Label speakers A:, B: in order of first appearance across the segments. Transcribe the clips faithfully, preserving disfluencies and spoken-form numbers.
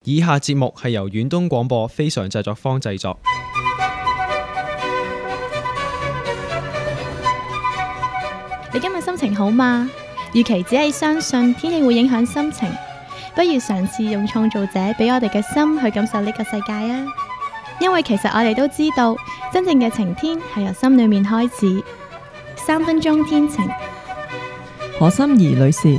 A: 以下節目係由遠東廣播非常製作坊製作。
B: 你今日心情好嗎？與其只係相信天氣會影響心情，不如嘗試用創造者俾我哋嘅心去感受呢個世界啊！因為其實我哋都知道，真正嘅晴天係由心裏面開始。三分鐘天晴，
C: 何心怡女士。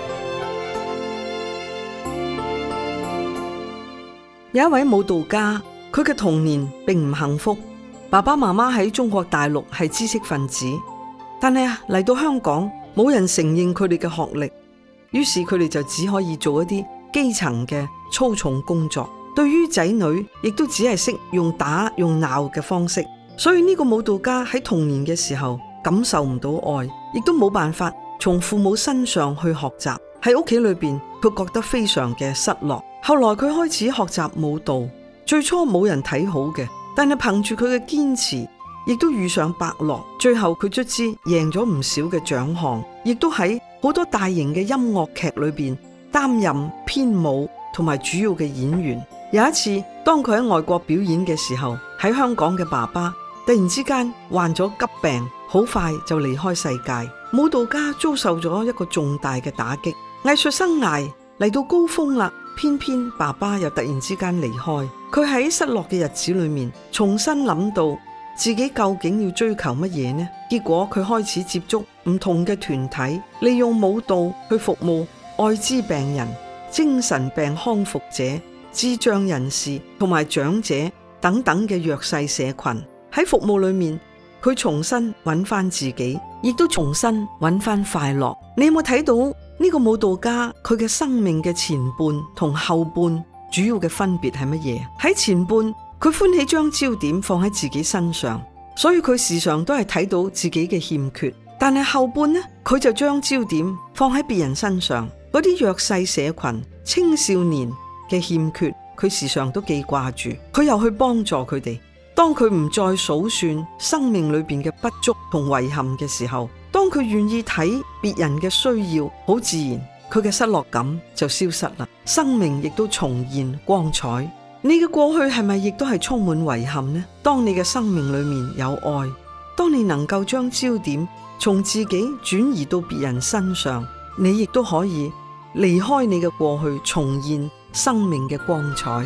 D: 有一位舞蹈家，佢嘅童年並唔幸福。爸爸媽媽喺中國大陸係知識分子，但係啊嚟到香港，冇人承認佢哋嘅學歷，於是佢哋就只可以做一啲基層嘅粗重工作。對於仔女，亦都只係識用打用鬧嘅方式。所以呢個舞蹈家喺童年嘅時候感受唔到愛，亦都冇辦法從父母身上去學習。喺屋企裏邊，佢覺得非常嘅失落。後來佢開始學習舞蹈，最初冇人睇好嘅，但係憑住佢嘅堅持，亦都遇上伯樂。最後佢卒之贏咗唔少嘅獎項，亦都喺好多大型嘅音樂劇裏邊擔任編舞同埋主要嘅演員。有一次，當佢喺外國表演嘅時候，喺香港嘅爸爸突然之間患咗急病，好快就離開世界。舞蹈家遭受咗一個重大嘅打擊，藝術生涯嚟到高峰啦，偏偏爸爸又突然之間離開。佢喺失落嘅日子裏面，重新諗到自己究竟要追求乜嘢呢？結果佢開始接觸唔同嘅團體，利用舞蹈去服務艾滋病人、精神病康復者、智障人士同埋長者等等嘅弱勢社群。喺服務裏面，佢重新揾翻自己，亦都重新揾翻快樂。你有冇睇到呢個舞蹈家佢嘅生命嘅前半同後半主要嘅分別係乜嘢？喺前半，佢歡喜將焦點放喺自己身上，所以佢時常都係睇到自己嘅欠缺。但係後半呢，佢就將焦點放喺別人身上，嗰啲弱勢社群、青少年嘅欠缺，佢時常都記掛住，佢又去幫助佢哋。當佢唔再數算生命裏邊嘅不足同遺憾嘅時候，當佢願意睇別人嘅需要，好自然佢嘅失落感就消失啦，生命亦都重現光彩。你嘅過去係咪亦都係充滿遺憾呢？當你嘅生命裏面有愛，當你能夠將焦點從自己轉移到別人身上，你亦都可以離開你嘅過去，重現生命嘅光彩。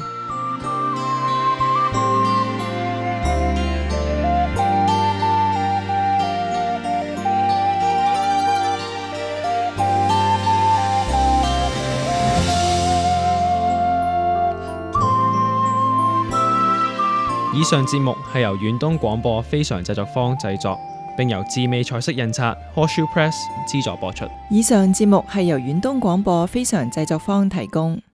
A: 以上節目係由遠東廣播非常製作坊製作，並由智美彩色印刷 Horseshoe Press 資助播出。
C: 以上節目係由遠東廣播非常製作坊提供。